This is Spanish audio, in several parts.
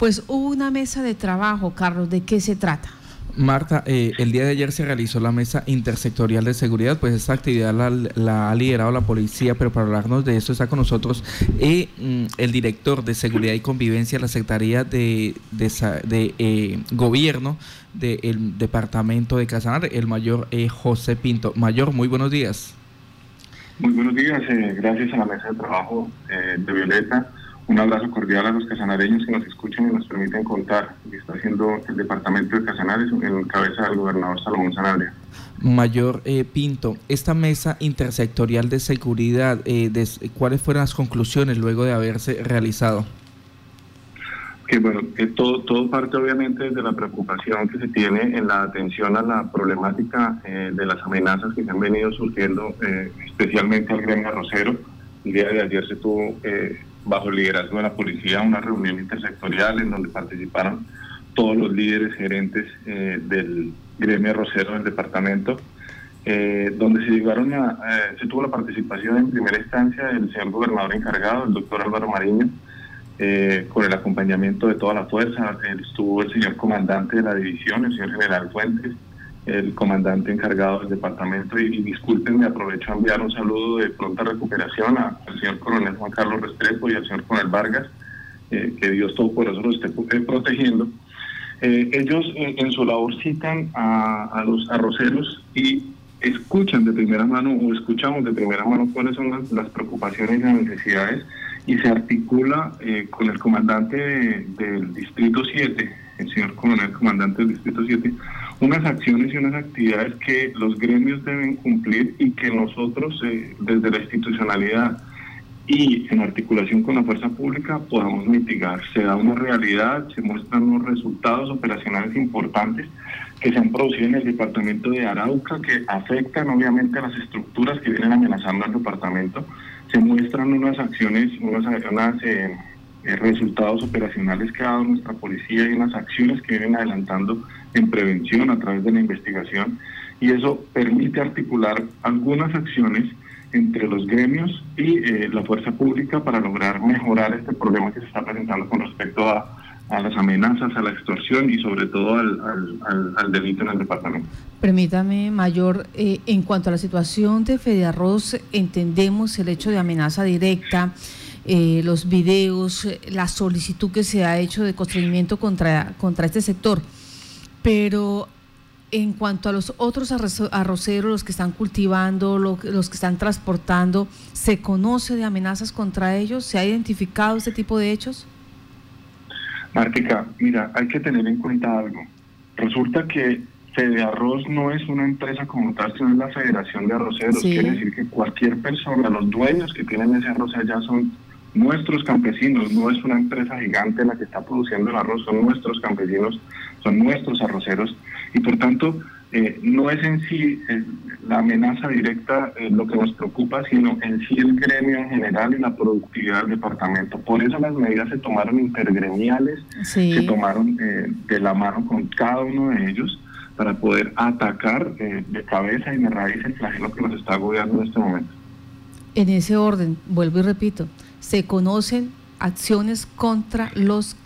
Pues hubo una mesa de trabajo, Carlos, ¿de qué se trata? Marta, el día de ayer se realizó la mesa intersectorial de seguridad, pues esta actividad la ha liderado la policía, pero para hablarnos de esto está con nosotros el director de Seguridad y Convivencia de la Secretaría de Gobierno del Departamento de Casanare, el mayor José Pinto. Mayor, muy buenos días. Muy buenos días, gracias a la mesa de trabajo de Violeta. Un abrazo cordial a los casanareños que nos escuchan y nos permiten contar lo que está haciendo el departamento de Casanare en cabeza del gobernador Salomón Sanabria. Mayor Pinto, esta mesa intersectorial de seguridad, ¿cuáles fueron las conclusiones luego de haberse realizado? Que bueno, todo parte obviamente de la preocupación que se tiene en la atención a la problemática de las amenazas que se han venido surgiendo, especialmente al gremio arrocero. El día de ayer se tuvo, bajo el liderazgo de la policía, una reunión intersectorial en donde participaron todos los líderes gerentes del gremio arrocero del departamento, donde se tuvo la participación en primera instancia del señor gobernador encargado, el doctor Álvaro Mariño, con el acompañamiento de toda la fuerza. Estuvo el señor comandante de la división, el señor general Fuentes, el comandante encargado del departamento, y discúlpenme, aprovecho a enviar un saludo de pronta recuperación al señor coronel Juan Carlos Restrepo y al señor coronel Vargas, que Dios Todopoderoso los esté protegiendo. Ellos en su labor citan a los arroceros y escuchan de primera mano, o escuchamos de primera mano cuáles son las preocupaciones y las necesidades, y se articula con el comandante del Distrito 7, el señor coronel comandante del Distrito 7, unas acciones y unas actividades que los gremios deben cumplir y que nosotros desde la institucionalidad y en articulación con la fuerza pública podamos mitigar. Se da una realidad, se muestran unos resultados operacionales importantes que se han producido en el departamento de Arauca, que afectan obviamente a las estructuras que vienen amenazando al departamento. Se muestran unas acciones, unos resultados operacionales que ha dado nuestra policía y unas acciones que vienen adelantando en prevención a través de la investigación, y eso permite articular algunas acciones entre los gremios y la fuerza pública para lograr mejorar este problema que se está presentando con respecto a las amenazas, a la extorsión y sobre todo al delito en el departamento. Permítame, mayor, en cuanto a la situación de Fedearroz, entendemos el hecho de amenaza directa, los videos, la solicitud que se ha hecho de constreñimiento contra este sector, pero en cuanto a los otros arroceros, los que están cultivando, los que están transportando, ¿se conoce de amenazas contra ellos? ¿Se ha identificado este tipo de hechos? Mártica, mira, hay que tener en cuenta algo. Resulta que Fedearroz no es una empresa como tal, sino es la Federación de Arroceros. Sí. Quiere decir que cualquier persona, los dueños que tienen ese arroz allá son nuestros campesinos, no es una empresa gigante la que está produciendo el arroz, son nuestros campesinos, son nuestros arroceros, y por tanto no es en sí la amenaza directa lo que nos preocupa, sino en sí el gremio en general y la productividad del departamento. Por eso las medidas se tomaron intergremiales, sí. Se tomaron de la mano con cada uno de ellos para poder atacar de cabeza y de raíz el flagelo que nos está agobiando en este momento. En ese orden, vuelvo y repito, se conocen acciones contra los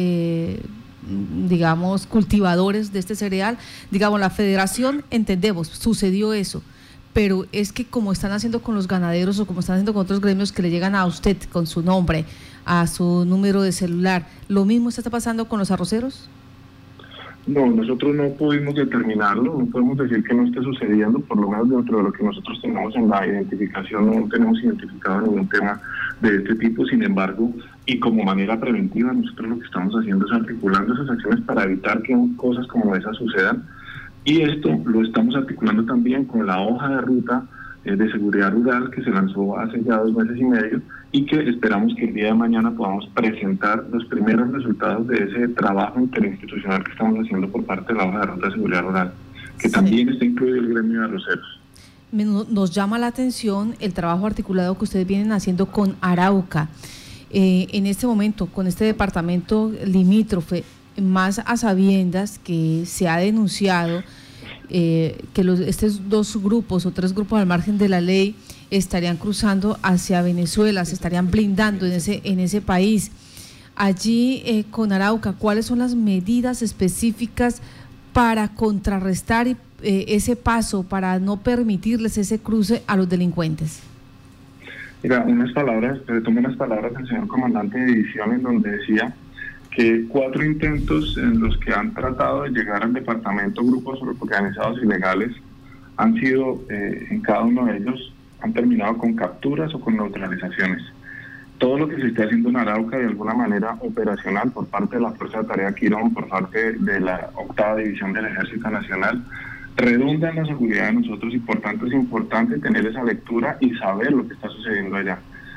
digamos, cultivadores de este cereal. Digamos, la federación, entendemos, sucedió eso, pero es que como están haciendo con los ganaderos o como están haciendo con otros gremios que le llegan a usted con su nombre, a su número de celular, ¿lo mismo está pasando con los arroceros? No, nosotros no pudimos determinarlo, no podemos decir que no esté sucediendo, por lo menos dentro de lo que nosotros tenemos en la identificación, no tenemos identificado ningún tema de este tipo. Sin embargo, y como manera preventiva, nosotros lo que estamos haciendo es articulando esas acciones para evitar que cosas como esas sucedan, y esto lo estamos articulando también con la hoja de ruta de seguridad rural que se lanzó hace ya 2 meses y medio, y que esperamos que el día de mañana podamos presentar los primeros resultados de ese trabajo interinstitucional que estamos haciendo por parte de la hoja de ruta de seguridad rural, que sí. También está incluido el gremio de arroceros. Nos llama la atención el trabajo articulado que ustedes vienen haciendo con Arauca. En este momento, con este departamento limítrofe, más a sabiendas que se ha denunciado que estos 2 grupos o 3 grupos al margen de la ley estarían cruzando hacia Venezuela, se estarían blindando en ese país. allí con Arauca, ¿cuáles son las medidas específicas para contrarrestar ese paso, para no permitirles ese cruce a los delincuentes? Mira, retomo unas palabras del señor comandante de división en donde decía que 4 intentos en los que han tratado de llegar al departamento grupos organizados ilegales han sido, en cada uno de ellos, han terminado con capturas o con neutralizaciones. Todo lo que se está haciendo en Arauca de alguna manera operacional por parte de la Fuerza de Tarea Quirón, por parte de la 8ª División del Ejército Nacional, redunda en la seguridad de nosotros y por tanto es importante tener esa lectura y saber lo que está sucediendo allá.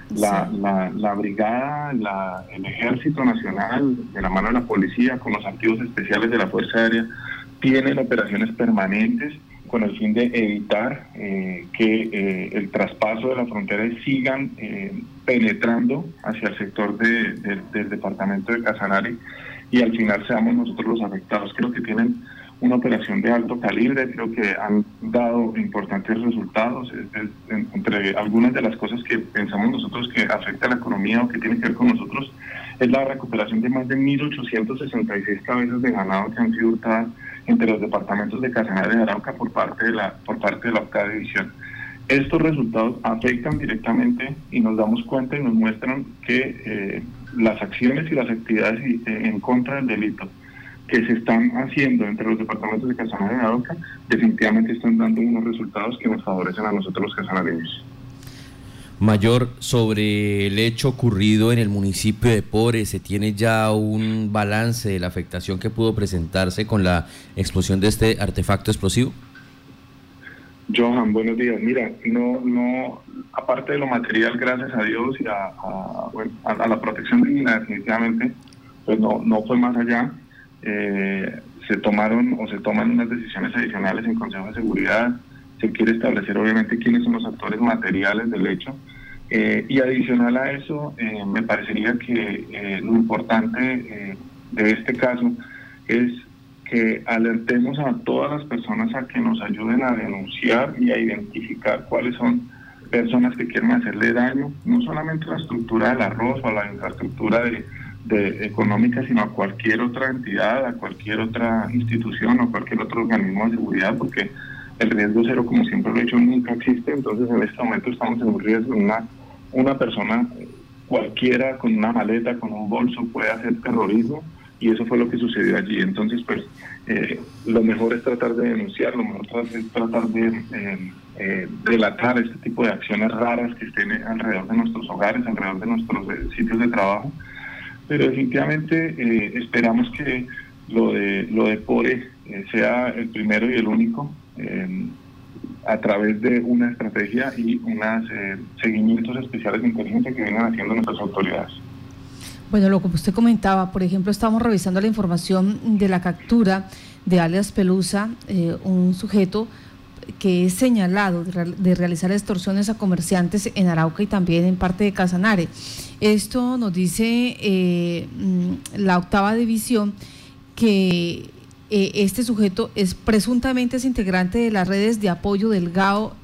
La brigada, el Ejército Nacional, de la mano de la policía, con los activos especiales de la Fuerza Aérea, tienen operaciones permanentes con el fin de evitar que el traspaso de la frontera sigan penetrando hacia el sector del departamento de Casanare y al final seamos nosotros los afectados. Creo que tienen una operación de alto calibre, creo que han dado importantes resultados. Entre algunas de las cosas que pensamos nosotros que afecta a la economía o que tiene que ver con nosotros es la recuperación de más de 1.866 cabezas de ganado que han sido hurtadas entre los departamentos de Casanare y Arauca por parte de la 8ª División. Estos resultados afectan directamente y nos damos cuenta y nos muestran que las acciones y las actividades en contra del delito que se están haciendo entre los departamentos de Casanare y Arauca definitivamente están dando unos resultados que nos favorecen a nosotros los casanareños. Mayor, sobre el hecho ocurrido en el municipio de Pore, ¿se tiene ya un balance de la afectación que pudo presentarse con la explosión de este artefacto explosivo? Johan, buenos días. Mira, no, aparte de lo material, gracias a Dios y a la protección divina, definitivamente, pues no fue más allá. Se toman unas decisiones adicionales en Consejo de Seguridad. Se quiere establecer obviamente quiénes son los actores materiales del hecho y adicional a eso me parecería que lo importante de este caso es que alertemos a todas las personas a que nos ayuden a denunciar y a identificar cuáles son personas que quieren hacerle daño, no solamente a la estructura del arroz o a la infraestructura económica, sino a cualquier otra entidad, a cualquier otra institución o cualquier otro organismo de seguridad, porque el riesgo cero, como siempre lo he dicho, nunca existe. Entonces en este momento estamos en un riesgo. Una persona cualquiera con una maleta, con un bolso, puede hacer terrorismo y eso fue lo que sucedió allí. Entonces pues lo mejor es tratar de denunciar, lo mejor es tratar de delatar este tipo de acciones raras que estén alrededor de nuestros hogares, alrededor de nuestros sitios de trabajo. Pero definitivamente esperamos que lo de Pore sea el primero y el único, a través de una estrategia y unos seguimientos especiales de inteligencia que vienen haciendo nuestras autoridades. Bueno, lo que usted comentaba, por ejemplo, estamos revisando la información de la captura de alias Pelusa, un sujeto que es señalado de realizar extorsiones a comerciantes en Arauca y también en parte de Casanare. Esto nos dice la 8ª División que este sujeto presuntamente es integrante de las redes de apoyo del GAO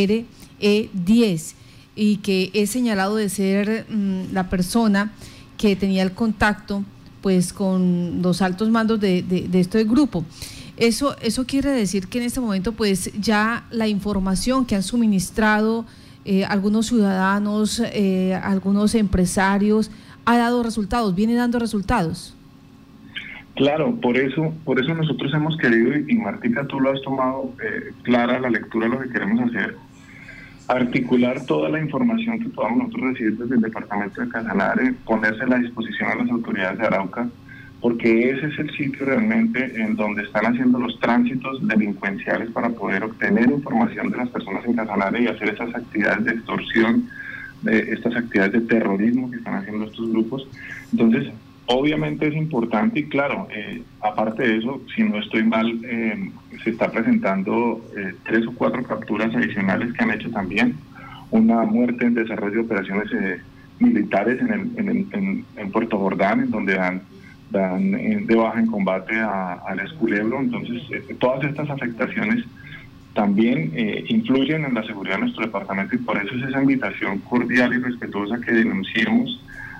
RE10 y que es señalado de ser la persona que tenía el contacto pues con los altos mandos de este grupo. Eso quiere decir que en este momento pues ya la información que han suministrado algunos ciudadanos, algunos empresarios, ha dado resultados, viene dando resultados. Claro, por eso nosotros hemos querido, y Martica, tú lo has tomado clara la lectura de lo que queremos hacer, articular toda la información que podamos nosotros recibir desde el departamento de Casanare, ponérsela a disposición a las autoridades de Arauca, porque ese es el sitio realmente en donde están haciendo los tránsitos delincuenciales para poder obtener información de las personas en Casanare y hacer esas actividades de extorsión, estas actividades de terrorismo que están haciendo estos grupos. Entonces, obviamente es importante y claro, aparte de eso, si no estoy mal, se está presentando 3 o 4 capturas adicionales que han hecho también, una muerte en desarrollo de operaciones militares en Puerto Jordán, en donde dan de baja en combate al Esculebro. Entonces, todas estas afectaciones también influyen en la seguridad de nuestro departamento y por eso es esa invitación cordial y respetuosa que denunciemos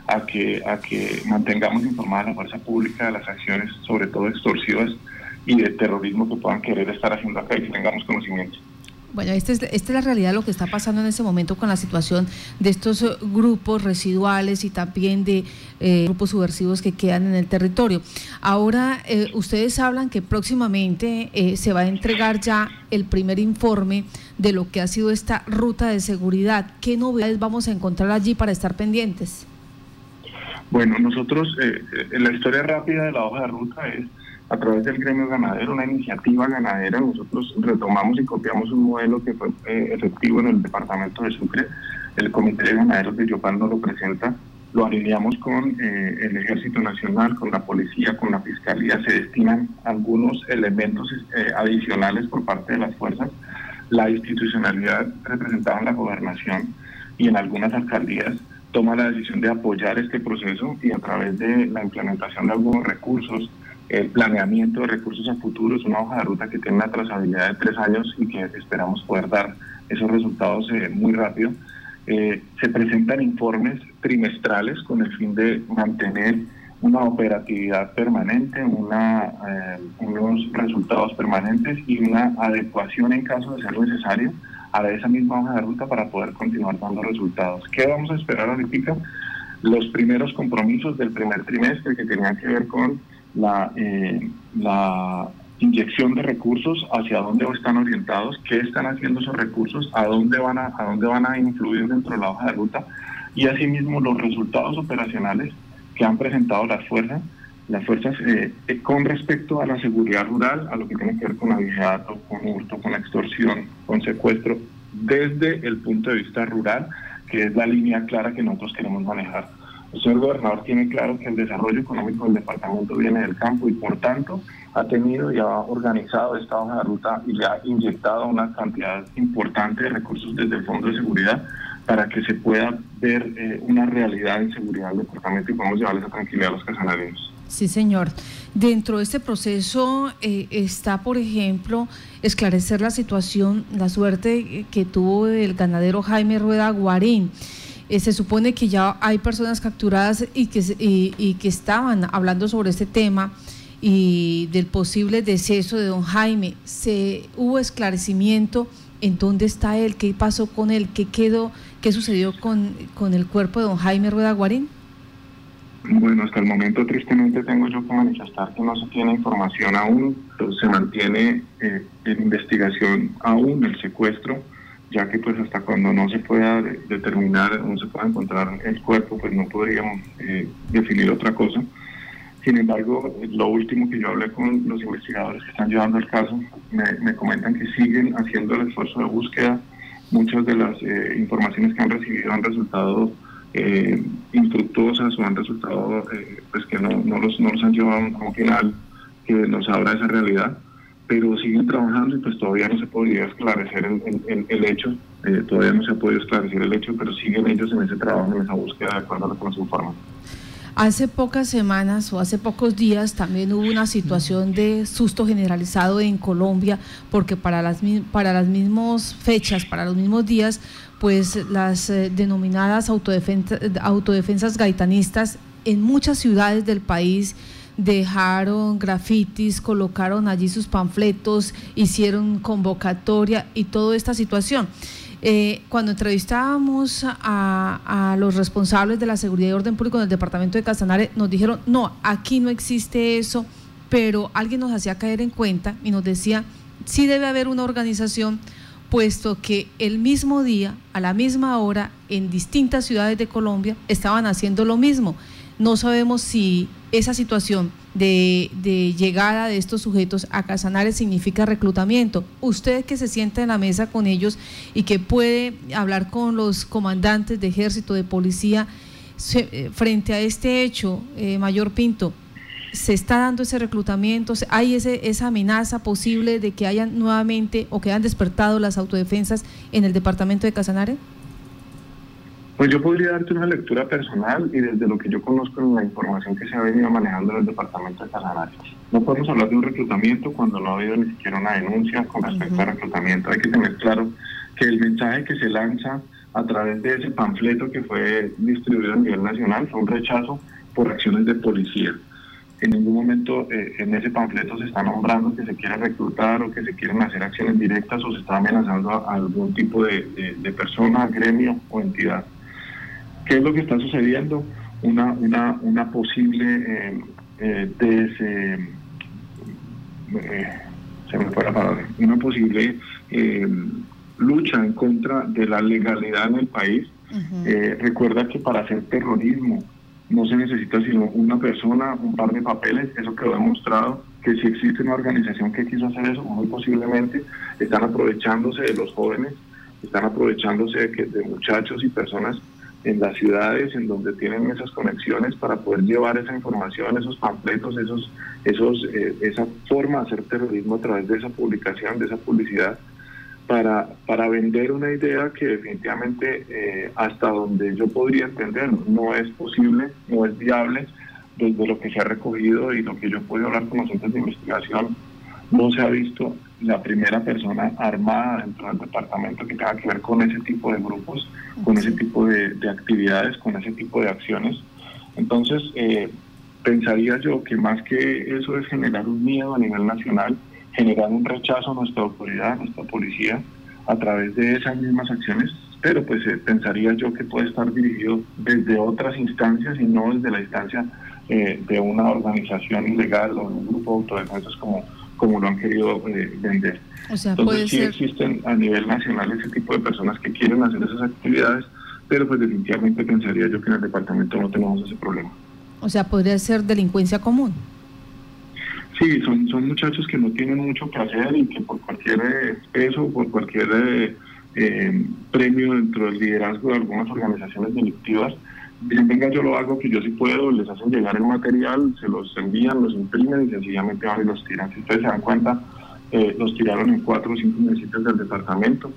a que mantengamos informada a la fuerza pública de las acciones, sobre todo extorsivas y de terrorismo que puedan querer estar haciendo acá y que tengamos conocimiento. Bueno, esta es la realidad de lo que está pasando en ese momento con la situación de estos grupos residuales y también de grupos subversivos que quedan en el territorio. Ahora, ustedes hablan que próximamente se va a entregar ya el primer informe de lo que ha sido esta ruta de seguridad. ¿Qué novedades vamos a encontrar allí para estar pendientes? Bueno, nosotros, en la historia rápida de la hoja de ruta es a través del gremio ganadero, una iniciativa ganadera. Nosotros retomamos y copiamos un modelo que fue efectivo en el departamento de Sucre. El Comité de Ganaderos de Yopal nos lo presenta, lo alineamos con el Ejército Nacional, con la Policía, con la Fiscalía. Se destinan algunos elementos adicionales por parte de las fuerzas. La institucionalidad representada en la gobernación y en algunas alcaldías toma la decisión de apoyar este proceso, y a través de la implementación de algunos recursos, el planeamiento de recursos a futuro, es una hoja de ruta que tiene una trazabilidad de 3 años y que esperamos poder dar esos resultados muy rápido. Se presentan informes trimestrales con el fin de mantener una operatividad permanente, unos resultados permanentes y una adecuación en caso de ser necesario a esa misma hoja de ruta para poder continuar dando resultados. ¿Qué vamos a esperar ahorita? Los primeros compromisos del primer trimestre, que tenían que ver con la inyección de recursos, hacia dónde están orientados, qué están haciendo esos recursos, a dónde van a influir dentro de la hoja de ruta, y asimismo los resultados operacionales que han presentado las fuerzas con respecto a la seguridad rural, a lo que tiene que ver con abigeato, con hurto, con extorsión, con secuestro, desde el punto de vista rural, que es la línea clara que nosotros queremos manejar. El señor gobernador tiene claro que el desarrollo económico del departamento viene del campo, y por tanto ha tenido y ha organizado esta hoja de ruta y le ha inyectado una cantidad importante de recursos desde el Fondo de Seguridad para que se pueda ver una realidad en seguridad del departamento y podamos llevarle esa tranquilidad a los casanareños. Sí, señor. Dentro de este proceso está, por ejemplo, esclarecer la situación, la suerte que tuvo el ganadero Jaime Rueda Guarín. Se supone que ya hay personas capturadas y que estaban hablando sobre este tema y del posible deceso de don Jaime. ¿Hubo esclarecimiento en dónde está él? ¿Qué pasó con él? ¿Qué quedó? ¿Qué sucedió con el cuerpo de don Jaime Rueda Guarín? Bueno, hasta el momento tristemente tengo yo que manifestar que no se tiene información aún, pero se mantiene en investigación aún el secuestro, ya que pues hasta cuando no se pueda determinar, no se pueda encontrar el cuerpo, pues no podríamos definir otra cosa. Sin embargo, lo último que yo hablé con los investigadores que están llevando el caso, me comentan que siguen haciendo el esfuerzo de búsqueda. Muchas de las informaciones que han recibido han resultado infructuosas o han resultado pues que no los han llevado a un final que nos abra esa realidad, pero siguen trabajando y pues todavía no se podría esclarecer el hecho, todavía no se ha podido esclarecer el hecho, pero siguen ellos en ese trabajo, en esa búsqueda de acuerdo a lo que nos informan. Hace pocas semanas o hace pocos días también hubo una situación de susto generalizado en Colombia, porque para las mismas fechas, para los mismos días, pues las denominadas autodefensas gaitanistas en muchas ciudades del país dejaron grafitis, colocaron allí sus panfletos, hicieron convocatoria y toda esta situación. Cuando entrevistábamos a los responsables de la seguridad y orden público en el departamento de Casanare, nos dijeron, no, aquí no existe eso, pero alguien nos hacía caer en cuenta y nos decía, sí debe haber una organización, puesto que el mismo día, a la misma hora, en distintas ciudades de Colombia, estaban haciendo lo mismo. No sabemos si esa situación de llegada de estos sujetos a Casanare significa reclutamiento. Usted que se sienta en la mesa con ellos y que puede hablar con los comandantes de ejército, de policía, frente a este hecho, Mayor Pinto, ¿se está dando ese reclutamiento? ¿Hay esa amenaza posible de que hayan nuevamente o que hayan despertado las autodefensas en el departamento de Casanare? Pues yo podría darte una lectura personal y desde lo que yo conozco en la información que se ha venido manejando en el departamento de Casanare. No podemos hablar de un reclutamiento cuando no ha habido ni siquiera una denuncia con respecto al reclutamiento. Hay que tener claro que el mensaje que se lanza a través de ese panfleto que fue distribuido a nivel nacional, fue un rechazo por acciones de policía. En ningún momento en ese panfleto se está nombrando que se quiere reclutar o que se quieren hacer acciones directas o se está amenazando a algún tipo de persona, gremio o entidad. ¿Qué es lo que está sucediendo? Una posible se me fue la palabra, una posible lucha en contra de la legalidad en el país. Recuerda que para hacer terrorismo no se necesita sino una persona, un par de papeles. Eso quedó demostrado, que si existe una organización que quiso hacer eso, muy posiblemente están aprovechándose de los jóvenes, están aprovechándose de muchachos y personas en las ciudades en donde tienen esas conexiones para poder llevar esa información, esos panfletos, esa forma de hacer terrorismo a través de esa publicación, de esa publicidad, para vender una idea que definitivamente hasta donde yo podría entender no es posible, no es viable. Desde lo que se ha recogido y lo que yo he podido hablar con los entes de investigación, no se ha visto la primera persona armada dentro del departamento que tenga que ver con ese tipo de grupos, con ese tipo de actividades, con ese tipo de acciones. Entonces, pensaría yo que más que eso es generar un miedo a nivel nacional, generar un rechazo a nuestra autoridad, a nuestra policía, a través de esas mismas acciones, pero pues pensaría yo que puede estar dirigido desde otras instancias y no desde la instancia de una organización ilegal o de un grupo de autodefensas como lo han querido vender. O sea, entonces puede sí ser... existen a nivel nacional ese tipo de personas que quieren hacer esas actividades, pero pues definitivamente pensaría yo que en el departamento no tenemos ese problema. O sea, podría ser delincuencia común. Sí, son muchachos que no tienen mucho que hacer y que por cualquier peso, por cualquier premio dentro del liderazgo de algunas organizaciones delictivas, dicen, venga, yo lo hago, que yo sí puedo, les hacen llegar el material, se los envían, los imprimen y sencillamente van y los tiran. Si ustedes se dan cuenta, los tiraron en 4 o 5 municipios del departamento,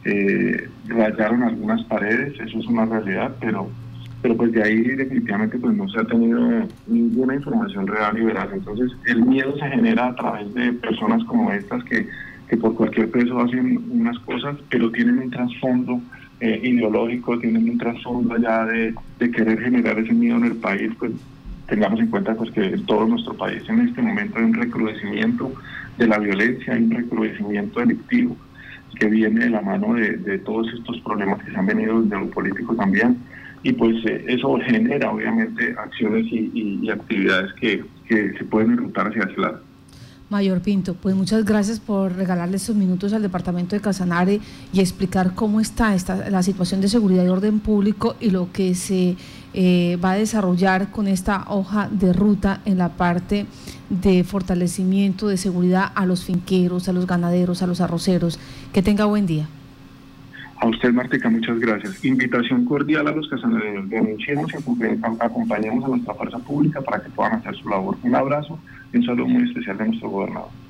rayaron algunas paredes, eso es una realidad, pero pues de ahí definitivamente pues no se ha tenido ninguna información real y veraz. Entonces el miedo se genera a través de personas como estas que por cualquier peso hacen unas cosas, pero tienen un trasfondo ideológico, tienen un trasfondo allá de querer generar ese miedo en el país. Pues tengamos en cuenta pues que en todo nuestro país en este momento hay un recrudecimiento de la violencia, hay un recrudecimiento delictivo que viene de la mano de todos estos problemas que se han venido desde lo político también. Y pues eso genera obviamente acciones y actividades que se pueden enrutar hacia ese lado. Mayor Pinto, pues muchas gracias por regalarle estos minutos al departamento de Casanare y explicar cómo está la situación de seguridad y orden público y lo que se va a desarrollar con esta hoja de ruta en la parte de fortalecimiento de seguridad a los finqueros, a los ganaderos, a los arroceros. Que tenga buen día. A usted, Martica, muchas gracias. Invitación cordial a los casanareños. Denunciemos y acompañemos a nuestra fuerza pública para que puedan hacer su labor. Un abrazo y un saludo muy especial de nuestro gobernador.